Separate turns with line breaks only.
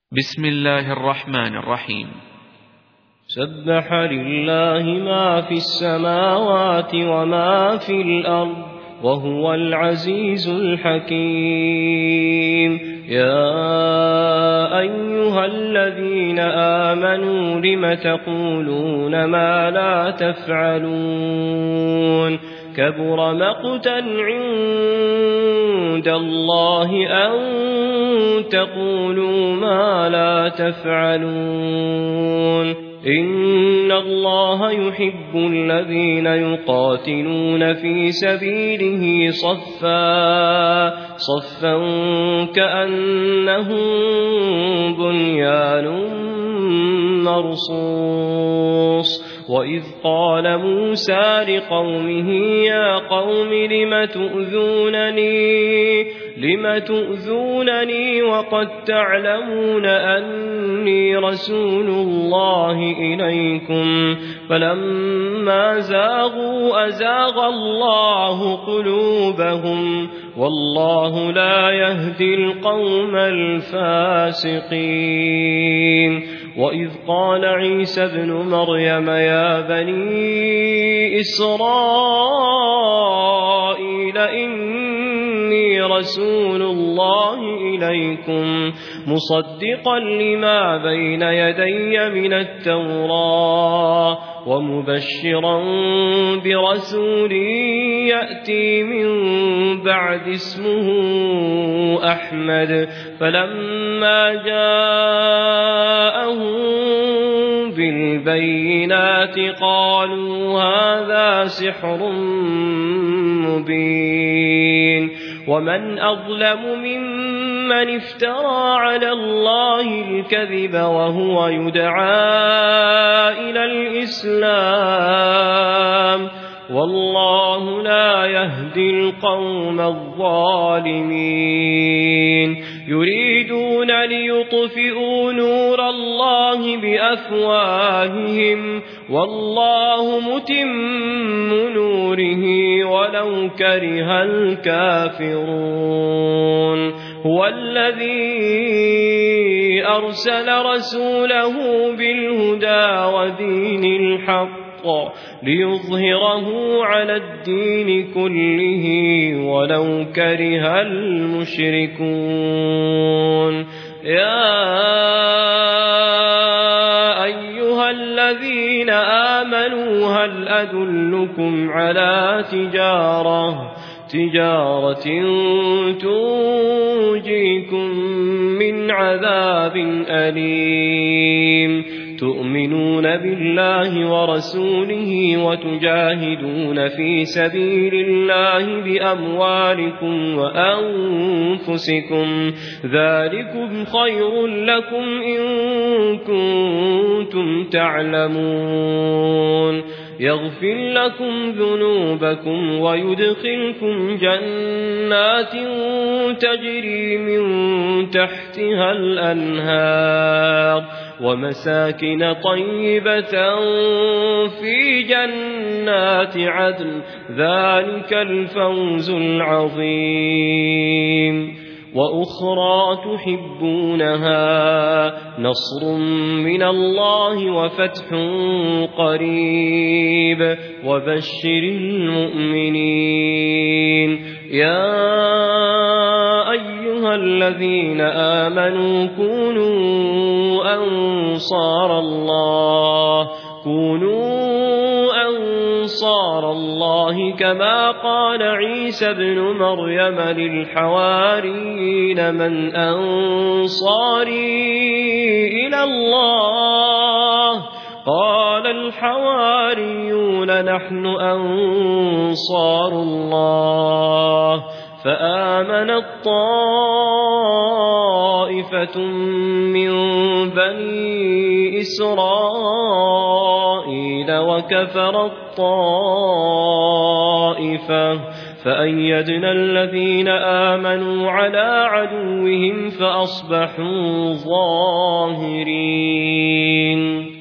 بسم الله الرحمن الرحيم.
سبح لله ما في السماوات وما في الأرض وهو العزيز الحكيم. يا أيها الذين آمنوا لم تقولون ما لا تفعلون كبر مقتا عند الله أن تقولوا ما لا تفعلون. إن الله يحب الذين يقاتلون في سبيله صفا كأنهم بنيان مرصوص. وإذ قال موسى لقومه يا قوم لم تؤذونني وقد تعلمون أني رسول الله إليكم فلما زاغوا أزاغ الله قلوبهم والله لا يهدي القوم الفاسقين. وإذ قال عيسى ابن مريم يا بني إسرائيل إني رسول الله إليكم مصدقا لما بين يدي من التوراة ومبشرا برسول يأتي من بعد اسمه أحمد فلما جاءهم بالبينات قالوا هذا سحر مبين. ومن أظلم ممن افترى على الله الكذب وهو يدعى إلى الإسلام والله لا يهدي القوم الظالمين. يريدون ليطفئوا نور الله بأفواههم والله متم نوره ولو كره الكافرون. هو الذي أرسل رسوله بالهدى ودين الحق ليظهره على الدين كله ولو كره المشركون. يا أيها الذين آمنوا هل أدلكم على تجارة تنجيكم من عذاب أليم تؤمنون بالله ورسوله وتجاهدون في سبيل الله بأموالكم وأنفسكم ذلكم خير لكم إن كنتم تعلمون. يغفر لكم ذنوبكم ويدخلكم جنات تجري من تحتها الأنهار ومساكن طيبة في جنات عدن ذلك الفوز العظيم. وأخرى تحبونها نصر من الله وفتح قريب وبشر المؤمنين. يا أيها الذين آمنوا كونوا أنصار الله كما قال عيسى ابن مريم للحواريين من أنصاري إلى الله قال الحواريون نحن أنصار الله فآمنت طائفة من بني إسرائيل وكفرت طائفة فأيدنا الذين آمنوا على عدوهم فأصبحوا ظاهرين.